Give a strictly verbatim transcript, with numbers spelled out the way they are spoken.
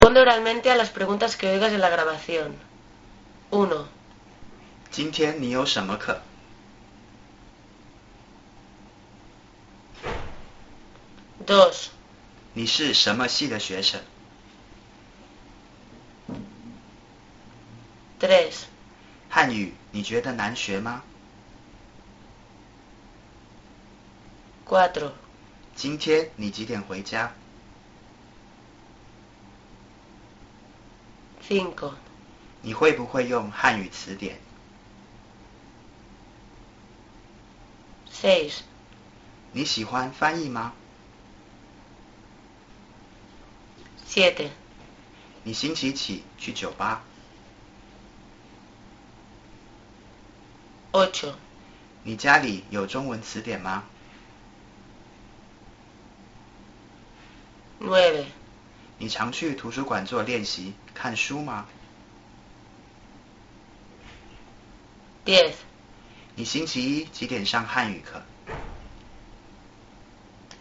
Responde oralmente a las preguntas que oigas en la grabación. uno. 今天你有什么课？ dos. 你是什么系的学生？ tres. 汉语你觉得难学吗？ cuatro. 今天你几点回家？ cinco. 你会不会用汉语词典？ seis. 你喜欢翻译吗？ siete. 你星期几去酒吧？ ocho. 你家里有中文词典吗？ nueve. 你常去图书馆做练习、看书吗？ diez. 你星期一几点上汉语课？